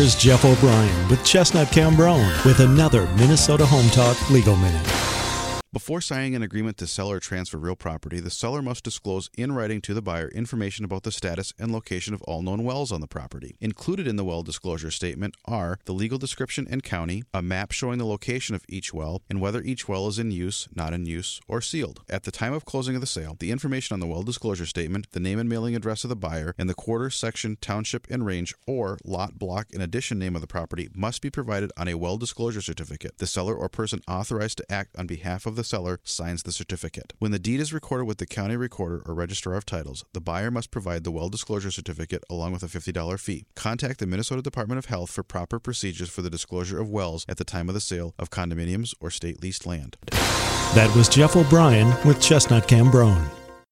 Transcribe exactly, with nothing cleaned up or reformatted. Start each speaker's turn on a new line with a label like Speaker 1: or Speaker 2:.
Speaker 1: Here's Jeff O'Brien with Chestnut Cambrone with another Minnesota Home Talk Legal Minute.
Speaker 2: Before signing an agreement to sell or transfer real property, the seller must disclose in writing to the buyer information about the status and location of all known wells on the property. Included in the well disclosure statement are the legal description and county, a map showing the location of each well, and whether each well is in use, not in use, or sealed. At the time of closing of the sale, the information on the well disclosure statement, the name and mailing address of the buyer, and the quarter, section, township, and range, or lot, block, and addition name of the property must be provided on a well disclosure certificate. The seller or person authorized to act on behalf of the seller signs the certificate. When the deed is recorded with the county recorder or registrar of titles, the buyer must provide the well disclosure certificate along with a fifty dollars fee. Contact the Minnesota Department of Health for proper procedures for the disclosure of wells at the time of the sale of condominiums or state leased land.
Speaker 1: That was Jeff O'Brien with Chestnut Cambrone.